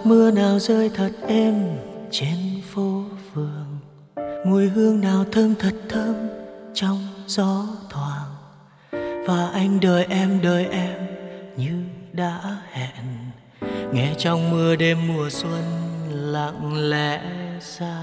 mưa nào rơi thật êm trên phố phường, mùi hương nào thơm thật thơm trong gió thoảng. Và anh đợi em như đã hẹn, nghe trong mưa đêm mùa xuân lặng lẽ xa.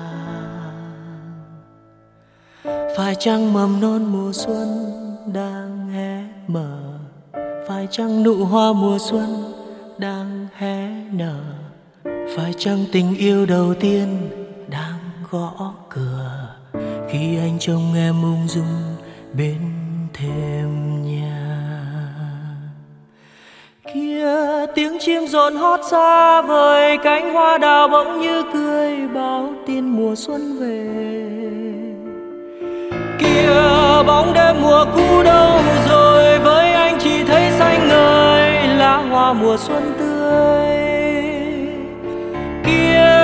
Phải chăng mầm non mùa xuân đang hé mở, phải chăng nụ hoa mùa xuân đang hé nở, phải chăng tình yêu đầu tiên đang gõ cửa khi anh trông em ung dung bên thềm nhà. Kia tiếng chim rộn hót xa vời, cánh hoa đào bỗng như cười báo tin mùa xuân về. Kia bóng đêm mùa cũ đâu rồi, với anh chỉ thấy xanh ngời lá hoa mùa xuân tươi. Kia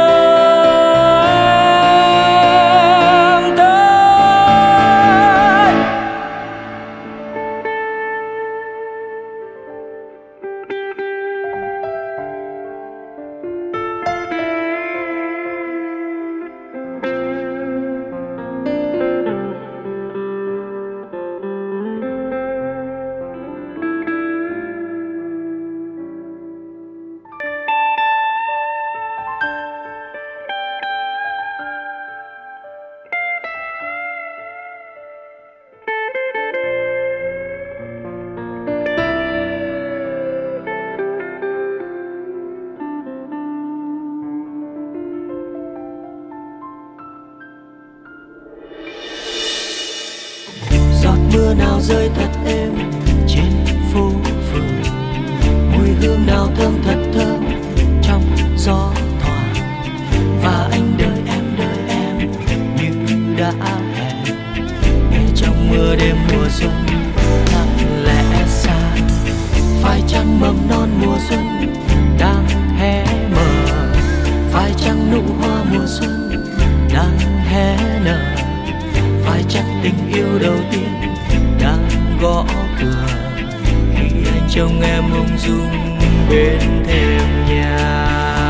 mưa nào rơi thật êm trên phố phường, mùi hương nào thơm thật thơm trong gió thoảng. Và anh đợi em như đã hẹn, nghe trong mưa đêm mùa xuân lặng lẽ xa. Phải chăng mầm non mùa xuân đang hé mở, phải chăng nụ hoa mùa xuân đang hé nở, phải chăng tình yêu đầu tiên đang gõ cửa khi anh trông em ung dung bên thềm nhà.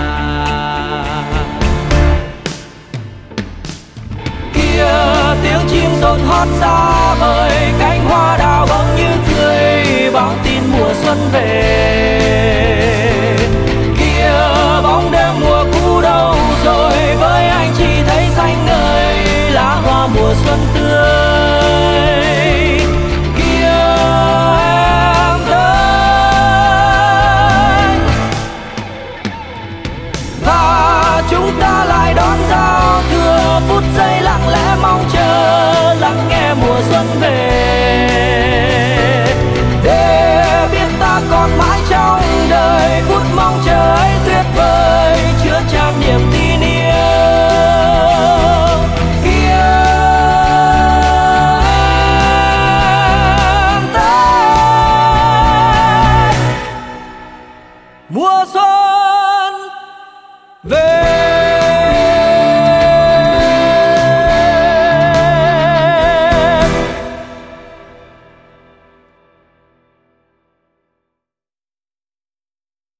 Kia tiếng chim rộn hót xa vời, cánh hoa đào bỗng như cười báo tin mùa xuân về. Kia bóng đêm mùa cũ đâu rồi, với anh chỉ thấy xanh ngời lá hoa mùa xuân tươi.